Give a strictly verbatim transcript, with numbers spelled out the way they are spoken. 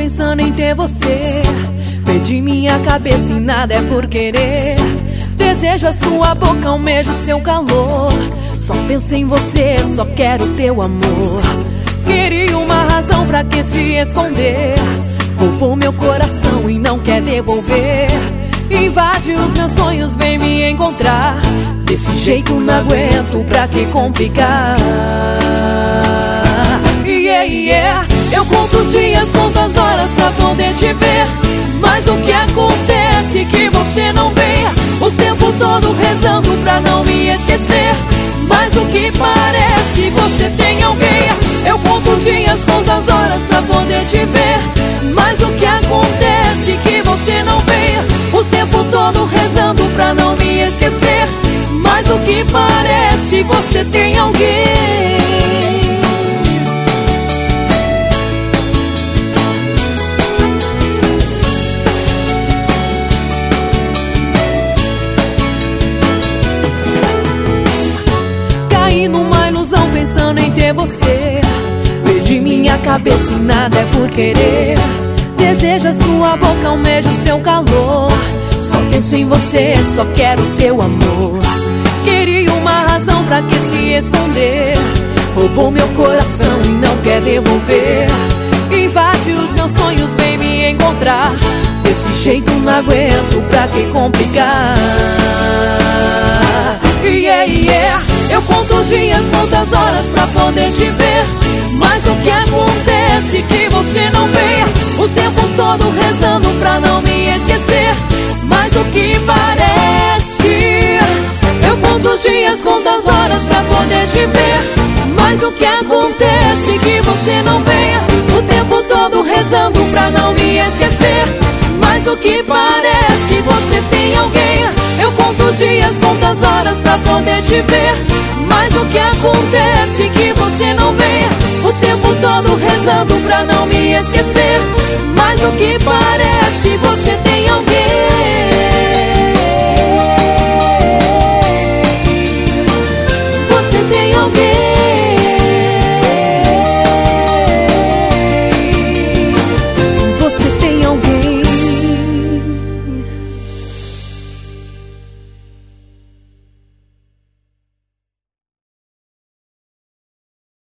pensando em ter você. Perdi minha cabeça e nada é por querer. Desejo a sua boca, almejo seu calor. Só penso em você, só quero teu amor. Queria uma razão pra que se esconder. Roubou meu coração e não quer devolver. Invade os meus sonhos, vem me encontrar. Desse jeito não aguento, pra que complicar? Yeah, yeah. Eu conto dias, conto as horas pra poder te ver. Mas o que acontece que você não vem? O tempo todo rezando pra não me esquecer. Mas o que parece, você tem alguém. Eu conto dias, conto as horas pra poder te ver. Mas o que acontece que você não vem? O tempo todo rezando pra não me esquecer. Mas o que parece, você tem alguém. Caí numa ilusão pensando em ter você. Perdi minha cabeça e nada é por querer. Desejo a sua boca, almejo seu calor. Só penso em você, só quero teu amor. Queria uma razão pra que se esconder. Roubou meu coração e não quer devolver. Invade os meus sonhos, vem me encontrar. Desse jeito não aguento, pra que complicar? Yeah, yeah. Eu conto os dias, conto as horas pra poder te ver. Mas o que acontece que você não vem? O tempo todo rezando pra não me esquecer. Mas o que parece? Eu conto os dias, conto as horas pra poder te ver. Mas o que acontece que você não vem? O tempo todo rezando pra não me esquecer. Mas o que parece, você tem alguém. Eu conto os dias, conto as horas pra poder te ver. Mas o que acontece que você não vem? O tempo todo rezando pra não me esquecer. Mas o que parece